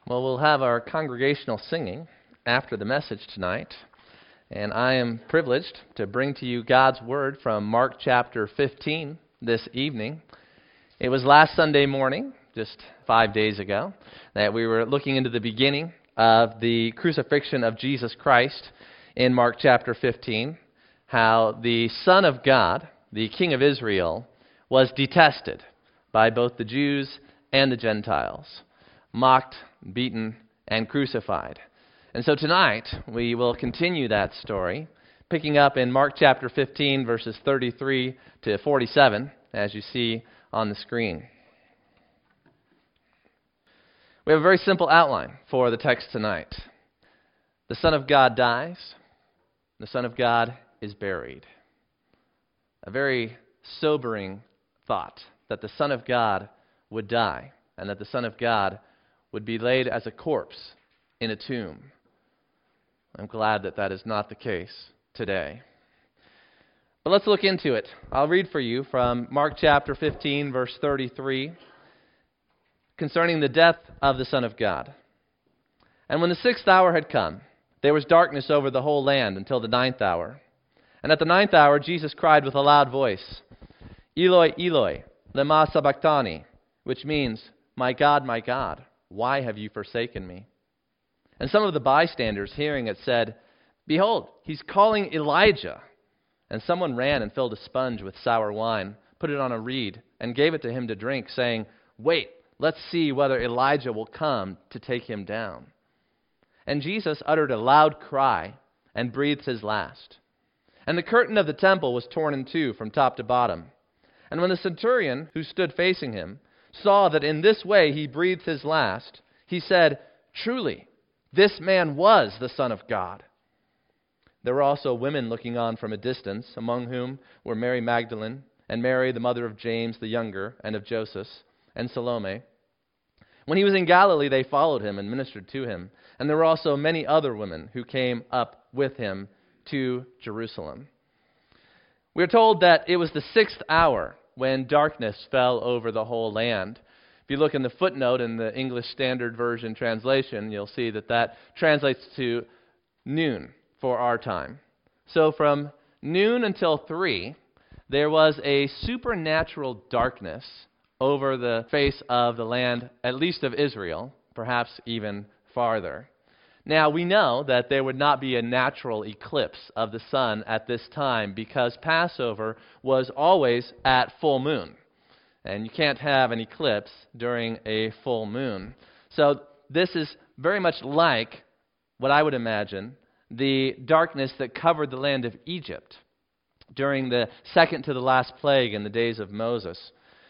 Well, we'll have our congregational singing after the message tonight, and I am privileged to bring to you God's Word from Mark chapter 15 this evening. It was last Sunday morning, just 5 days ago, that we were looking into the beginning of the crucifixion of Jesus Christ in Mark chapter 15, how the Son of God, the King of Israel, was detested by both the Jews and the Gentiles, mocked, beaten, and crucified. And so tonight, we will continue that story, picking up in Mark chapter 15, verses 33 to 47, as you see on the screen. We have a very simple outline for the text tonight. The Son of God dies. The Son of God is buried. A very sobering thought that the Son of God would die and that the Son of God would be laid as a corpse in a tomb. I'm glad that that is not the case today. But let's look into it. I'll read for you from Mark chapter 15, verse 33, concerning the death of the Son of God. And when the 6th hour had come, there was darkness over the whole land until the 9th hour. And at the 9th hour, Jesus cried with a loud voice, Eloi, Eloi, lema sabachthani, which means, my God, why have you forsaken me? And some of the bystanders, hearing it, said, Behold, he's calling Elijah. And someone ran and filled a sponge with sour wine, put it on a reed, and gave it to him to drink, saying, Wait, let's see whether Elijah will come to take him down. And Jesus uttered a loud cry and breathed his last. And the curtain of the temple was torn in two from top to bottom. And when the centurion, who stood facing him, saw that in this way he breathed his last, he said, Truly, this man was the Son of God. There were also women looking on from a distance, among whom were Mary Magdalene, and Mary, the mother of James the younger, and of Joseph, and Salome. When he was in Galilee, they followed him and ministered to him. And there were also many other women who came up with him to Jerusalem. We are told that it was the 6th hour when darkness fell over the whole land. If you look in the footnote in the English Standard Version translation, you'll see that that translates to noon for our time. So from noon until 3, there was a supernatural darkness over the face of the land, at least of Israel, perhaps even farther. Now, we know that there would not be a natural eclipse of the sun at this time because Passover was always at full moon. And you can't have an eclipse during a full moon. So this is very much like what I would imagine the darkness that covered the land of Egypt during the second to the last plague in the days of Moses.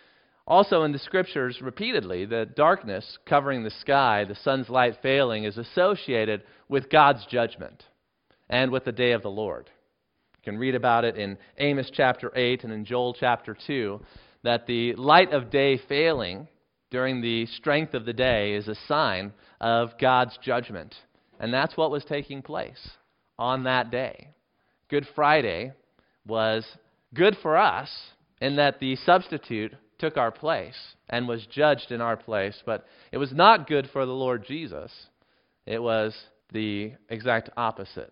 Also in the Scriptures, repeatedly, the darkness covering the sky, the sun's light failing, is associated with God's judgment and with the day of the Lord. You can read about it in Amos chapter 8 and in Joel chapter 2, that the light of day failing during the strength of the day is a sign of God's judgment. And that's what was taking place on that day. Good Friday was good for us in that the substitute took our place and was judged in our place, but it was not good for the Lord Jesus. It was the exact opposite.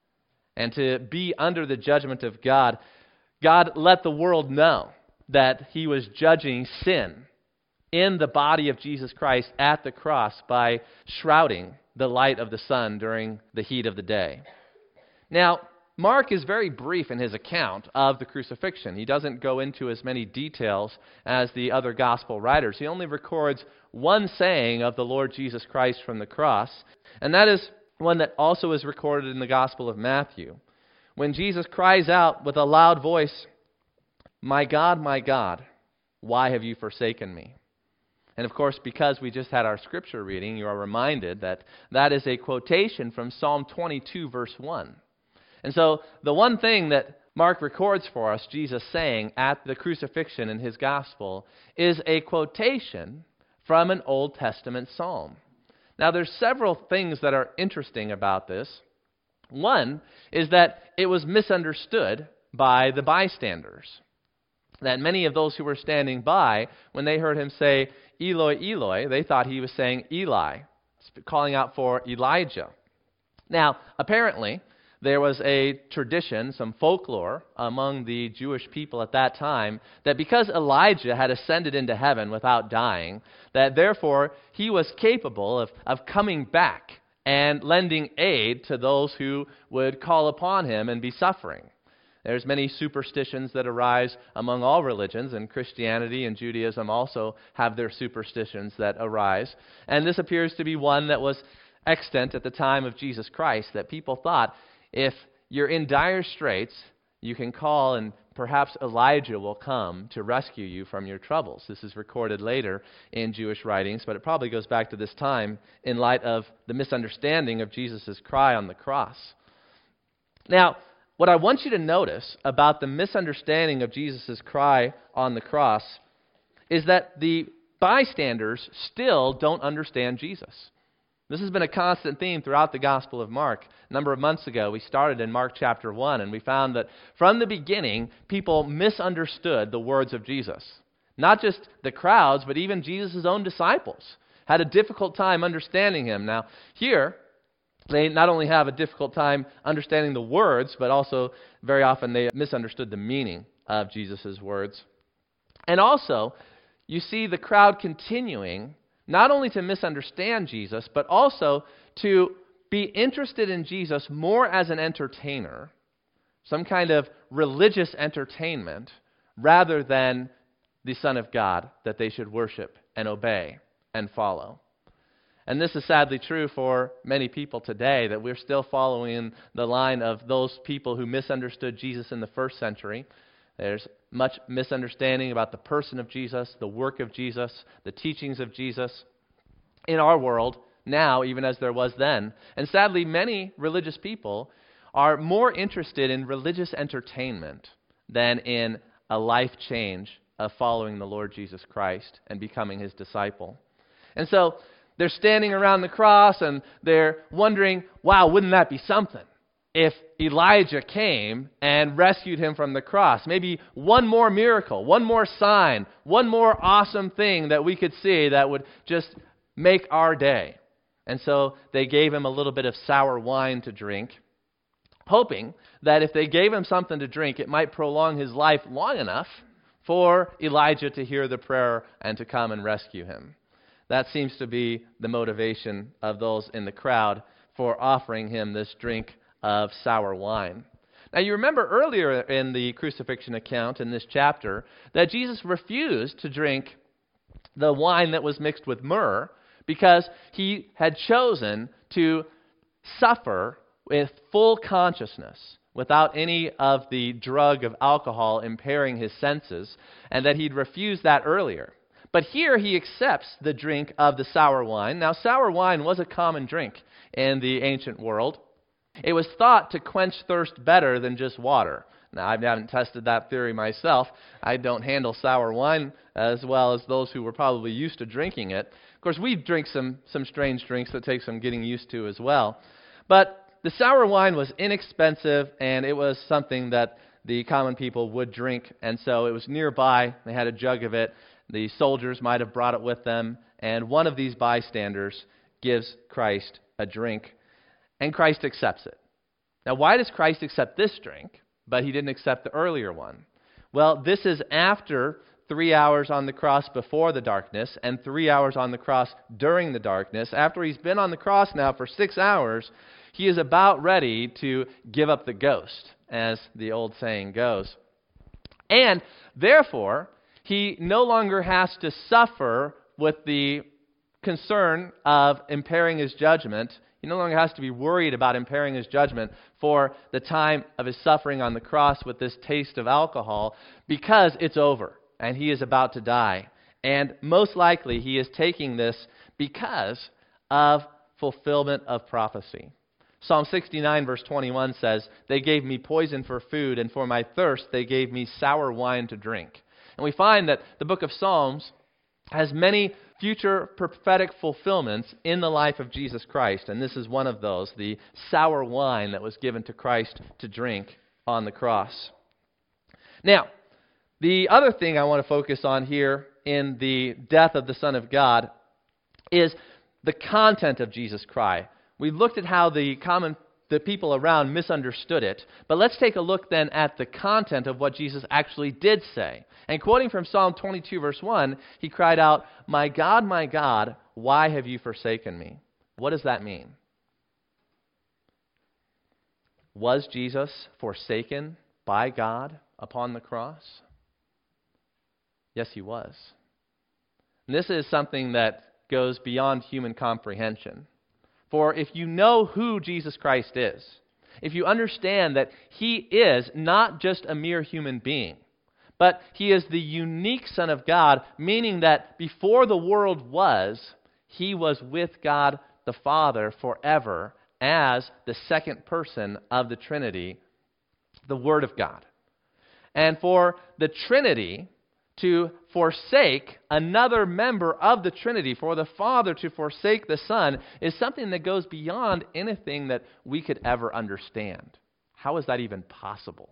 And to be under the judgment of God, God let the world know that he was judging sin in the body of Jesus Christ at the cross by shrouding the light of the sun during the heat of the day. Now, Mark is very brief in his account of the crucifixion. He doesn't go into as many details as the other gospel writers. He only records one saying of the Lord Jesus Christ from the cross, and that is one that also is recorded in the Gospel of Matthew, when Jesus cries out with a loud voice, my God, why have you forsaken me? And of course, because we just had our scripture reading, you are reminded that that is a quotation from Psalm 22, verse 1. And so the one thing that Mark records for us, Jesus saying at the crucifixion in his gospel, is a quotation from an Old Testament psalm. Now there's several things that are interesting about this. One is that it was misunderstood by the bystanders. That many of those who were standing by, when they heard him say, Eloi, Eloi, they thought he was saying Eli, calling out for Elijah. Now, apparently, there was a tradition, some folklore among the Jewish people at that time, that because Elijah had ascended into heaven without dying, that therefore he was capable of coming back and lending aid to those who would call upon him and be suffering. There's many superstitions that arise among all religions, and Christianity and Judaism also have their superstitions that arise. And this appears to be one that was extant at the time of Jesus Christ, that people thought, if you're in dire straits, you can call and perhaps Elijah will come to rescue you from your troubles. This is recorded later in Jewish writings, but it probably goes back to this time in light of the misunderstanding of Jesus' cry on the cross. Now, what I want you to notice about the misunderstanding of Jesus' cry on the cross is that the bystanders still don't understand Jesus. This has been a constant theme throughout the Gospel of Mark. A number of months ago, we started in Mark chapter 1, and we found that from the beginning, people misunderstood the words of Jesus. Not just the crowds, but even Jesus' own disciples had a difficult time understanding him. Now, here, they not only have a difficult time understanding the words, but also very often they misunderstood the meaning of Jesus' words. And also, you see the crowd continuing not only to misunderstand Jesus, but also to be interested in Jesus more as an entertainer, some kind of religious entertainment, rather than the Son of God that they should worship and obey and follow. And this is sadly true for many people today, that we're still following the line of those people who misunderstood Jesus in the first century. There's much misunderstanding about the person of Jesus, the work of Jesus, the teachings of Jesus in our world now, even as there was then. And sadly, many religious people are more interested in religious entertainment than in a life change of following the Lord Jesus Christ and becoming his disciple. And so they're standing around the cross and they're wondering, wow, wouldn't that be something if Elijah came and rescued him from the cross? Maybe one more miracle, one more sign, one more awesome thing that we could see that would just make our day. And so they gave him a little bit of sour wine to drink, hoping that if they gave him something to drink, it might prolong his life long enough for Elijah to hear the prayer and to come and rescue him. That seems to be the motivation of those in the crowd for offering him this drink of sour wine. Now, you remember earlier in the crucifixion account in this chapter that Jesus refused to drink the wine that was mixed with myrrh because he had chosen to suffer with full consciousness without any of the drug of alcohol impairing his senses, and that he'd refused that earlier. But here he accepts the drink of the sour wine. Now, sour wine was a common drink in the ancient world. It was thought to quench thirst better than just water. Now, I haven't tested that theory myself. I don't handle sour wine as well as those who were probably used to drinking it. Of course, we drink some strange drinks that take some getting used to as well. But the sour wine was inexpensive, and it was something that the common people would drink. And so it was nearby. They had a jug of it. The soldiers might have brought it with them, and one of these bystanders gives Christ a drink, and Christ accepts it. Now, why does Christ accept this drink, but he didn't accept the earlier one? Well, this is after 3 hours on the cross before the darkness, and 3 hours on the cross during the darkness. After he's been on the cross now for 6 hours, he is about ready to give up the ghost, as the old saying goes. And therefore, he no longer has to suffer with the concern of impairing his judgment. He no longer has to be worried about impairing his judgment for the time of his suffering on the cross with this taste of alcohol, because it's over and he is about to die. And most likely he is taking this because of fulfillment of prophecy. Psalm 69 verse 21 says, "They gave me poison for food, and for my thirst they gave me sour wine to drink." And we find that the book of Psalms has many future prophetic fulfillments in the life of Jesus Christ. And this is one of those, the sour wine that was given to Christ to drink on the cross. Now, the other thing I want to focus on here in the death of the Son of God is the content of Jesus' cry. We looked at how the people around misunderstood it, but let's take a look then at the content of what Jesus actually did say. And quoting from Psalm 22, verse 1, he cried out, my God, why have you forsaken me?" What does that mean? Was Jesus forsaken by God upon the cross? Yes, he was. And this is something that goes beyond human comprehension. For if you know who Jesus Christ is, if you understand that he is not just a mere human being, but he is the unique Son of God, meaning that before the world was, he was with God the Father forever as the second person of the Trinity, the Word of God. And for the Trinity to forsake another member of the Trinity, for the Father to forsake the Son, is something that goes beyond anything that we could ever understand. How is that even possible?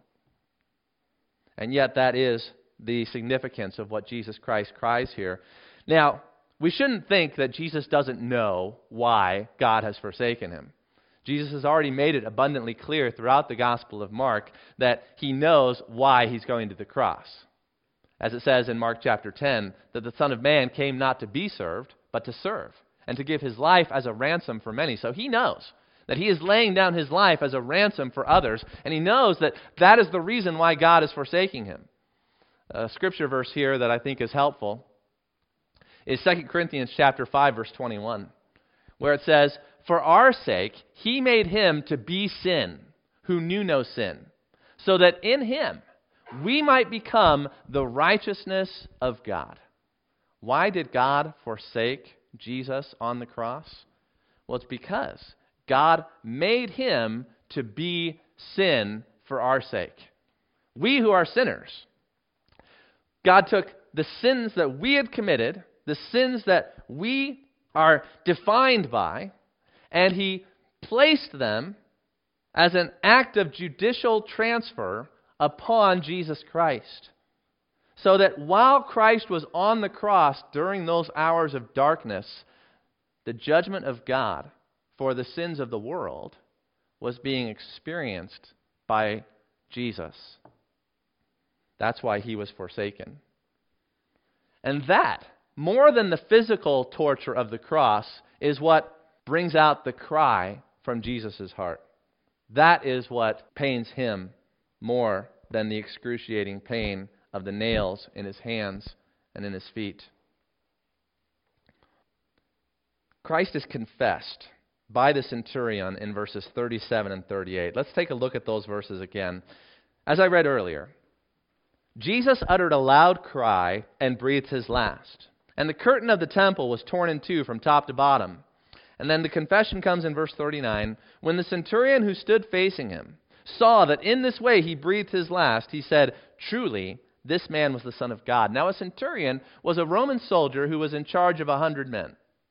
And yet that is the significance of what Jesus Christ cries here. Now, we shouldn't think that Jesus doesn't know why God has forsaken him. Jesus has already made it abundantly clear throughout the Gospel of Mark that he knows why he's going to the cross. As it says in Mark chapter 10, that the Son of Man came not to be served, but to serve, and to give his life as a ransom for many. So he knows that he is laying down his life as a ransom for others, and he knows that that is the reason why God is forsaking him. A scripture verse here that I think is helpful is 2 Corinthians chapter 5, verse 21, where it says, "For our sake he made him to be sin, who knew no sin, so that in him we might become the righteousness of God." Why did God forsake Jesus on the cross? Well, it's because God made him to be sin for our sake. We who are sinners, God took the sins that we had committed, the sins that we are defined by, and he placed them as an act of judicial transfer upon Jesus Christ. So that while Christ was on the cross during those hours of darkness, the judgment of God for the sins of the world was being experienced by Jesus. That's why he was forsaken. And that, more than the physical torture of the cross, is what brings out the cry from Jesus' heart. That is what pains him more than the excruciating pain of the nails in his hands and in his feet. Christ is confessed by the centurion in verses 37 and 38. Let's take a look at those verses again. As I read earlier, Jesus uttered a loud cry and breathed his last. And the curtain of the temple was torn in two from top to bottom. And then the confession comes in verse 39. "When the centurion who stood facing him saw that in this way he breathed his last, he said, 'Truly, this man was the Son of God.'" Now a centurion was a Roman soldier who was in charge of 100 men.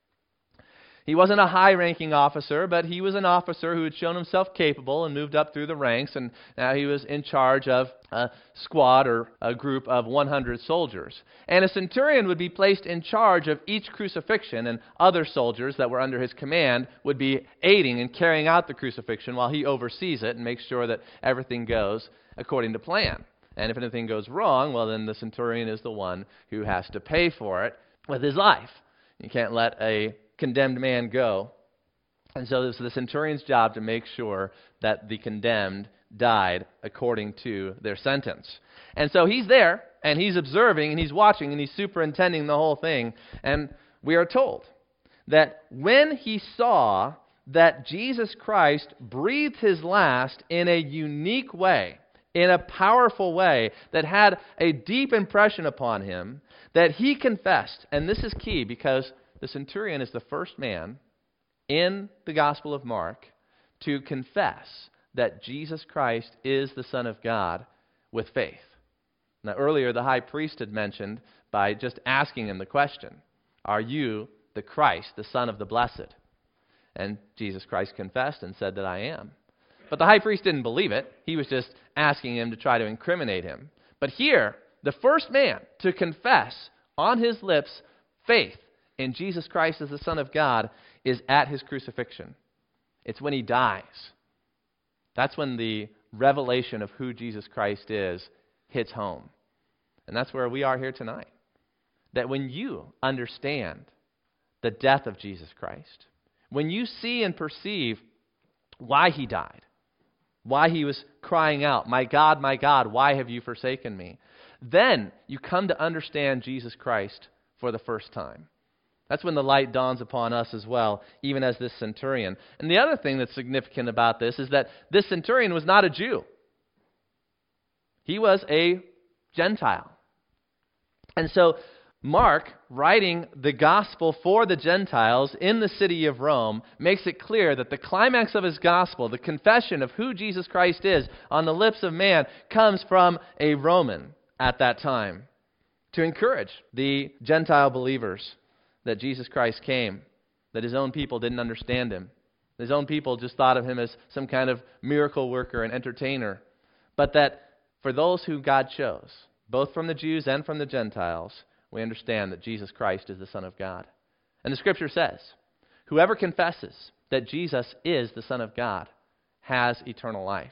He wasn't a high-ranking officer, but he was an officer who had shown himself capable and moved up through the ranks, and now he was in charge of a squad or a group of 100 soldiers. And a centurion would be placed in charge of each crucifixion, and other soldiers that were under his command would be aiding and carrying out the crucifixion while he oversees it and makes sure that everything goes according to plan. And if anything goes wrong, well, then the centurion is the one who has to pay for it with his life. You can't let a condemned man go. And so it was the centurion's job to make sure that the condemned died according to their sentence. And so he's there, and he's observing, and he's watching, and he's superintending the whole thing. And we are told that when he saw that Jesus Christ breathed his last in a unique way, in a powerful way, that had a deep impression upon him, that he confessed. And this is key because the centurion is the first man in the Gospel of Mark to confess that Jesus Christ is the Son of God with faith. Now, earlier, the high priest had mentioned by just asking him the question, "Are you the Christ, the Son of the Blessed?" And Jesus Christ confessed and said that I am. But the high priest didn't believe it. He was just asking him to try to incriminate him. But here, the first man to confess on his lips faith in Jesus Christ as the Son of God is at his crucifixion. It's when he dies. That's when the revelation of who Jesus Christ is hits home. And that's where we are here tonight. That when you understand the death of Jesus Christ, when you see and perceive why he died, why he was crying out, my God, why have you forsaken me? Then you come to understand Jesus Christ for the first time. That's when the light dawns upon us as well, even as this centurion. And the other thing that's significant about this is that this centurion was not a Jew. He was a Gentile. And so Mark, writing the gospel for the Gentiles in the city of Rome, makes it clear that the climax of his gospel, the confession of who Jesus Christ is on the lips of man, comes from a Roman at that time to encourage the Gentile believers that Jesus Christ came, that his own people didn't understand him. His own people just thought of him as some kind of miracle worker and entertainer. But that for those who God chose, both from the Jews and from the Gentiles, we understand that Jesus Christ is the Son of God. And the Scripture says, whoever confesses that Jesus is the Son of God has eternal life.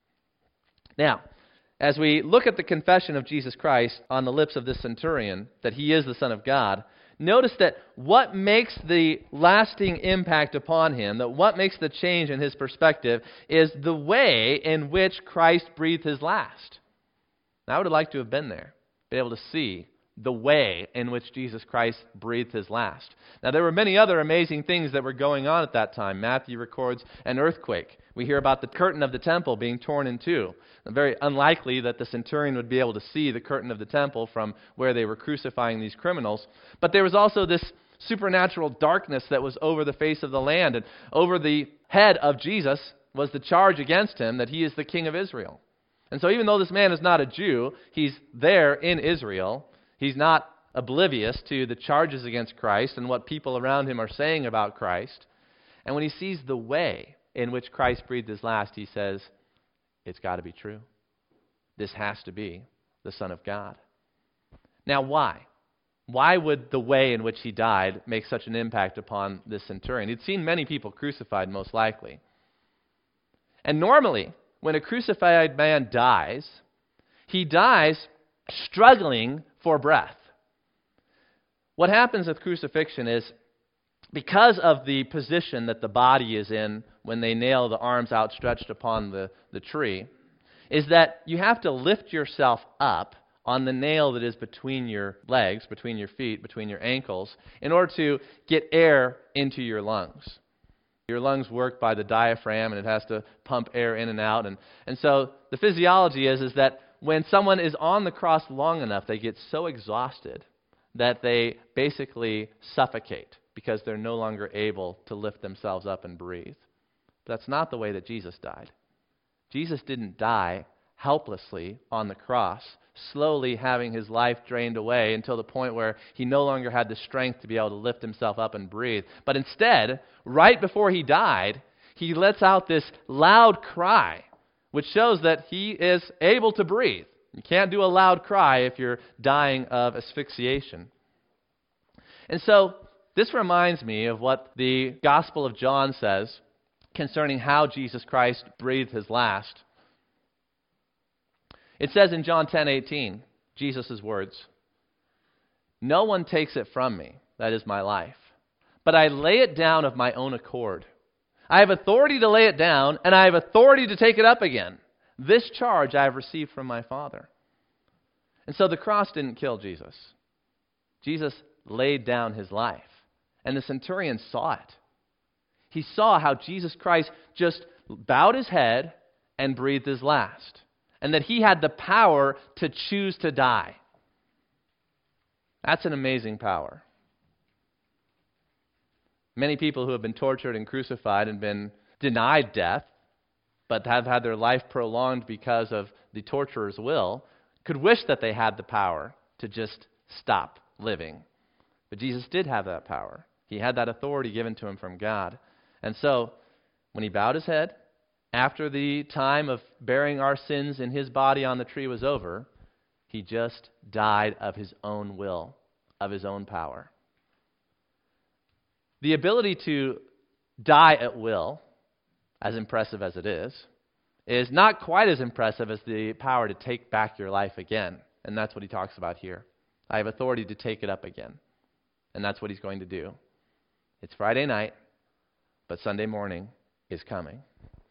Now, as we look at the confession of Jesus Christ on the lips of this centurion, that he is the Son of God, notice that what makes the lasting impact upon him, that what makes the change in his perspective, is the way in which Christ breathed his last. Now, I would have liked to have been there, been able to see the way in which Jesus Christ breathed his last. Now, there were many other amazing things that were going on at that time. Matthew records an earthquake. We hear about the curtain of the temple being torn in two. Very unlikely that the centurion would be able to see the curtain of the temple from where they were crucifying these criminals. But there was also this supernatural darkness that was over the face of the land. And over the head of Jesus was the charge against him that he is the King of Israel. And so even though this man is not a Jew, he's there in Israel. He's not oblivious to the charges against Christ and what people around him are saying about Christ. And when he sees the way in which Christ breathed his last, he says, it's got to be true. This has to be the Son of God. Now, why? Why would the way in which he died make such an impact upon this centurion? He'd seen many people crucified, most likely. And normally, when a crucified man dies, he dies struggling for breath. What happens with crucifixion is, because of the position that the body is in when they nail the arms outstretched upon the tree, is that you have to lift yourself up on the nail that is between your legs, between your feet, between your ankles, in order to get air into your lungs. Your lungs work by the diaphragm, and it has to pump air in and out. And so the physiology is that when someone is on the cross long enough, they get so exhausted that they basically suffocate because they're no longer able to lift themselves up and breathe. But that's not the way that Jesus died. Jesus didn't die helplessly on the cross, slowly having his life drained away until the point where he no longer had the strength to be able to lift himself up and breathe. But instead, right before he died, he lets out this loud cry, which shows that he is able to breathe. You can't do a loud cry if you're dying of asphyxiation. And so, this reminds me of what the Gospel of John says concerning how Jesus Christ breathed his last. It says in John 10:18, Jesus' words, "No one takes it from me, that is my life, but I lay it down of my own accord. I have authority to lay it down, and I have authority to take it up again. This charge I have received from my Father." And so the cross didn't kill Jesus. Jesus laid down his life. And the centurion saw it. He saw how Jesus Christ just bowed his head and breathed his last. And that he had the power to choose to die. That's an amazing power. Many people who have been tortured and crucified and been denied death, but have had their life prolonged because of the torturer's will, could wish that they had the power to just stop living. But Jesus did have that power. He had that authority given to him from God. And so, when he bowed his head, after the time of bearing our sins in his body on the tree was over, he just died of his own will, of his own power. The ability to die at will, as impressive as it is not quite as impressive as the power to take back your life again. And that's what he talks about here. I have authority to take it up again. And that's what he's going to do. It's Friday night, but Sunday morning is coming.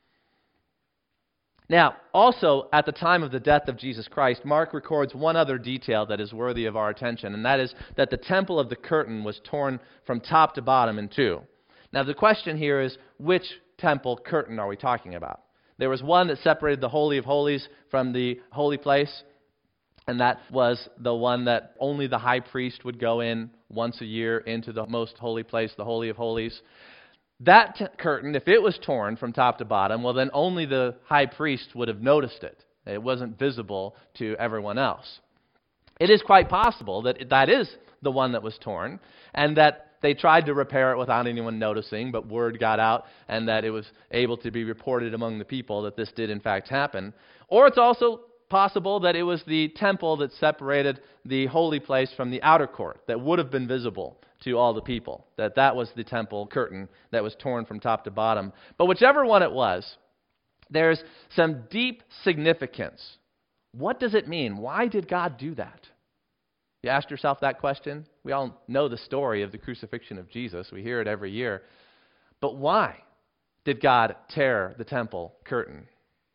Now, also, at the time of the death of Jesus Christ, Mark records one other detail that is worthy of our attention, and that is that the temple of the curtain was torn from top to bottom in two. Now, the question here is, which temple curtain are we talking about? There was one that separated the Holy of Holies from the holy place, and that was the one that only the high priest would go in once a year into the most holy place, the Holy of Holies. That curtain, if it was torn from top to bottom, well, then only the high priest would have noticed it. It wasn't visible to everyone else. It is quite possible that that is the one that was torn, and that they tried to repair it without anyone noticing, but word got out, and that it was able to be reported among the people that this did in fact happen. Or it's also possible that it was the temple that separated the holy place from the outer court that would have been visible to all the people, that was the temple curtain that was torn from top to bottom. But whichever one it was, there's some deep significance. What does it mean? Why did God do that? You asked yourself that question? We all know the story of the crucifixion of Jesus. We hear it every year. But why did God tear the temple curtain?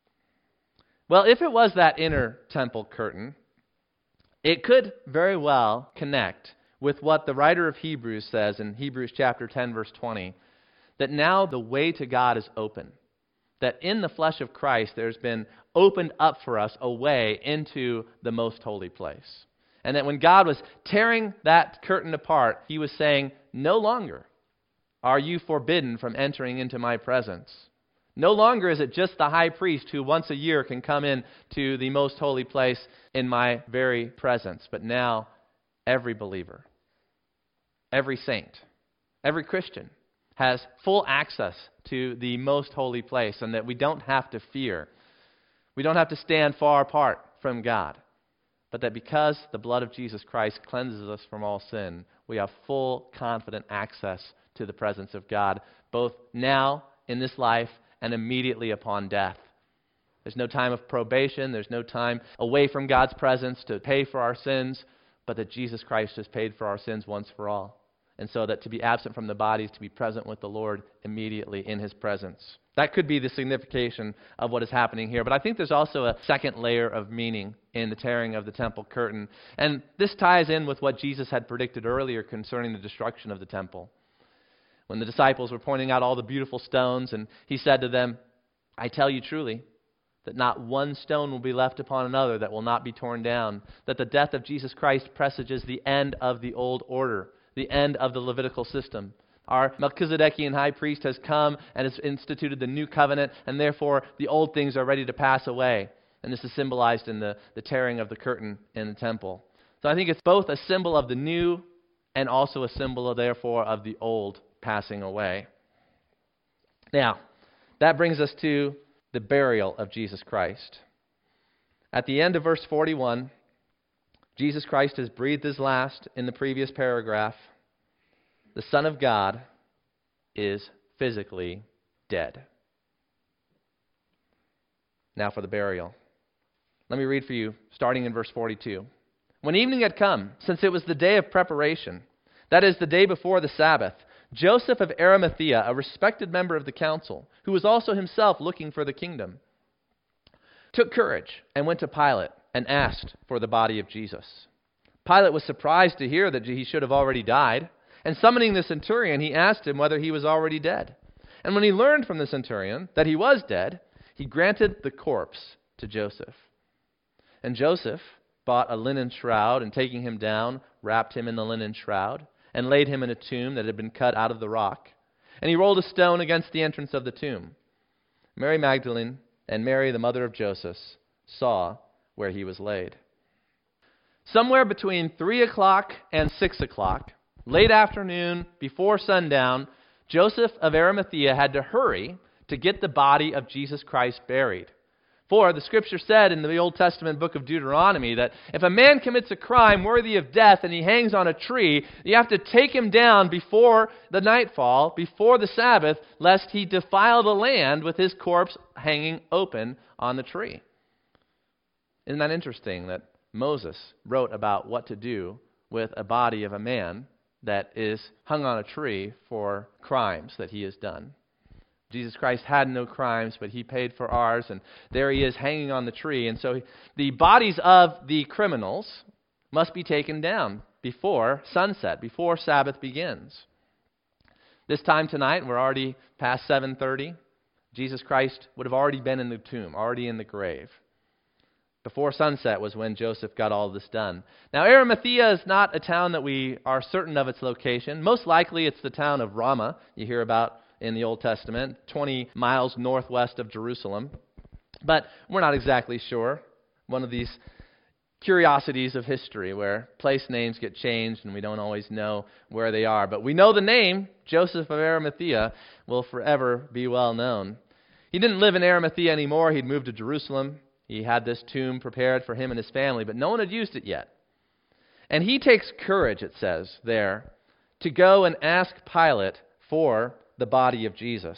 Well, if it was that inner temple curtain, it could very well connect with what the writer of Hebrews says in Hebrews chapter 10, verse 20, that now the way to God is open. That in the flesh of Christ, there's been opened up for us a way into the most holy place. And that when God was tearing that curtain apart, he was saying, no longer are you forbidden from entering into my presence. No longer is it just the high priest who once a year can come in to the most holy place in my very presence. But now every believer, every saint, every Christian has full access to the most holy place, and that we don't have to fear. We don't have to stand far apart from God. But that because the blood of Jesus Christ cleanses us from all sin, we have full, confident access to the presence of God, both now in this life and immediately upon death. There's no time of probation. There's no time away from God's presence to pay for our sins, but that Jesus Christ has paid for our sins once for all. And so that to be absent from the body is to be present with the Lord immediately in his presence. That could be the signification of what is happening here. But I think there's also a second layer of meaning in the tearing of the temple curtain. And this ties in with what Jesus had predicted earlier concerning the destruction of the temple. When the disciples were pointing out all the beautiful stones, and he said to them, I tell you truly, that not one stone will be left upon another that will not be torn down, that the death of Jesus Christ presages the end of the old order, the end of the Levitical system. Our Melchizedekian high priest has come and has instituted the new covenant, and therefore the old things are ready to pass away. And this is symbolized in the tearing of the curtain in the temple. So I think it's both a symbol of the new and also a symbol, therefore, of the old passing away. Now, that brings us to the burial of Jesus Christ. At the end of verse 41, Jesus Christ has breathed his last in the previous paragraph. The Son of God is physically dead. Now for the burial. Let me read for you, starting in verse 42. When evening had come, since it was the day of preparation, that is, the day before the Sabbath, Joseph of Arimathea, a respected member of the council, who was also himself looking for the kingdom, took courage and went to Pilate and asked for the body of Jesus. Pilate was surprised to hear that he should have already died, and summoning the centurion, he asked him whether he was already dead. And when he learned from the centurion that he was dead, he granted the corpse to Joseph. And Joseph bought a linen shroud, and taking him down, wrapped him in the linen shroud, and laid him in a tomb that had been cut out of the rock. And he rolled a stone against the entrance of the tomb. Mary Magdalene and Mary, the mother of Joseph, saw where he was laid. Somewhere between 3 o'clock and 6 o'clock, late afternoon, before sundown, Joseph of Arimathea had to hurry to get the body of Jesus Christ buried. For the Scripture said in the Old Testament book of Deuteronomy that if a man commits a crime worthy of death and he hangs on a tree, you have to take him down before the nightfall, before the Sabbath, lest he defile the land with his corpse hanging open on the tree. Isn't that interesting that Moses wrote about what to do with a body of a man that is hung on a tree for crimes that he has done? Jesus Christ had no crimes, but he paid for ours, and there he is hanging on the tree. And so the bodies of the criminals must be taken down before sunset, before Sabbath begins. This time tonight, we're already past 7:30. Jesus Christ would have already been in the tomb, already in the grave. Before sunset was when Joseph got all this done. Now, Arimathea is not a town that we are certain of its location. Most likely it's the town of Ramah you hear about in the Old Testament, 20 miles northwest of Jerusalem. But we're not exactly sure. One of these curiosities of history where place names get changed and we don't always know where they are. But we know the name, Joseph of Arimathea, will forever be well known. He didn't live in Arimathea anymore. He'd moved to Jerusalem. He had this tomb prepared for him and his family, but no one had used it yet. And he takes courage, it says there, to go and ask Pilate for the body of Jesus.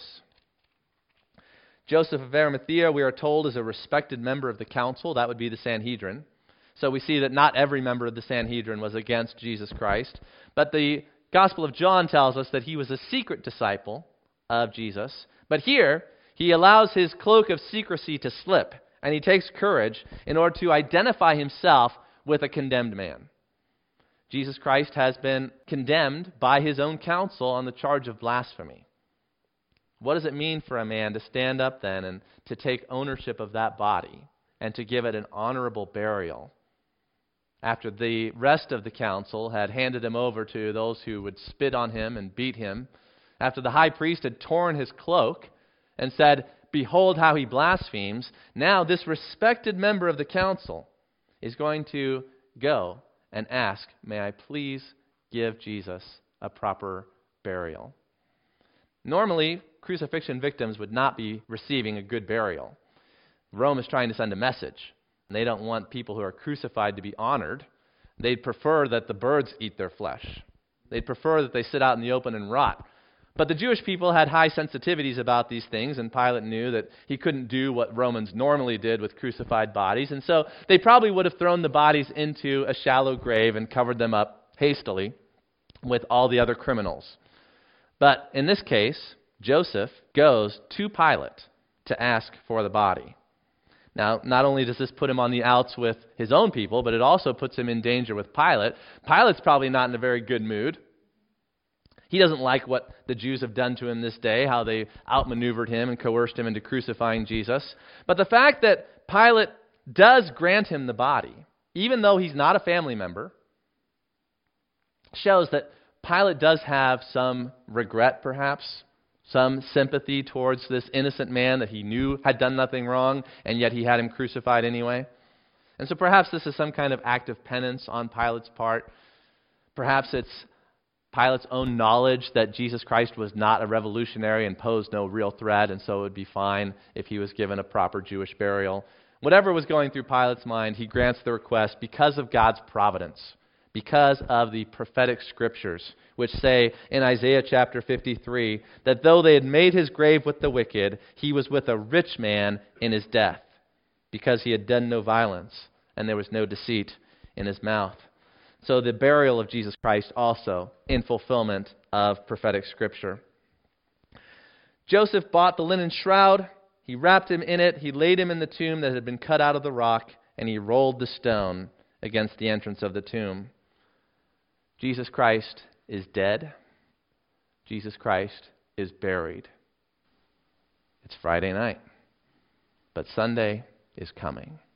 Joseph of Arimathea, we are told, is a respected member of the council. That would be the Sanhedrin. So we see that not every member of the Sanhedrin was against Jesus Christ. But the Gospel of John tells us that he was a secret disciple of Jesus. But here, he allows his cloak of secrecy to slip, and he takes courage in order to identify himself with a condemned man. Jesus Christ has been condemned by his own council on the charge of blasphemy. What does it mean for a man to stand up then and to take ownership of that body and to give it an honorable burial after the rest of the council had handed him over to those who would spit on him and beat him, after the high priest had torn his cloak and said, "Behold how he blasphemes," now this respected member of the council is going to go and ask, "May I please give Jesus a proper burial?" Normally, crucifixion victims would not be receiving a good burial. Rome is trying to send a message. And they don't want people who are crucified to be honored. They'd prefer that the birds eat their flesh. They'd prefer that they sit out in the open and rot. But the Jewish people had high sensitivities about these things, and Pilate knew that he couldn't do what Romans normally did with crucified bodies, and so they probably would have thrown the bodies into a shallow grave and covered them up hastily with all the other criminals. But in this case, Joseph goes to Pilate to ask for the body. Now, not only does this put him on the outs with his own people, but it also puts him in danger with Pilate. Pilate's probably not in a very good mood. He doesn't like what the Jews have done to him this day, how they outmaneuvered him and coerced him into crucifying Jesus. But the fact that Pilate does grant him the body, even though he's not a family member, shows that Pilate does have some regret, perhaps, some sympathy towards this innocent man that he knew had done nothing wrong, and yet he had him crucified anyway. And so perhaps this is some kind of act of penance on Pilate's part. Perhaps it's Pilate's own knowledge that Jesus Christ was not a revolutionary and posed no real threat, and so it would be fine if he was given a proper Jewish burial. Whatever was going through Pilate's mind, he grants the request because of God's providence, because of the prophetic scriptures, which say in Isaiah chapter 53 that though they had made his grave with the wicked, he was with a rich man in his death, because he had done no violence, and there was no deceit in his mouth. So the burial of Jesus Christ also in fulfillment of prophetic scripture. Joseph bought the linen shroud, he wrapped him in it, he laid him in the tomb that had been cut out of the rock, and he rolled the stone against the entrance of the tomb. Jesus Christ is dead. Jesus Christ is buried. It's Friday night, but Sunday is coming.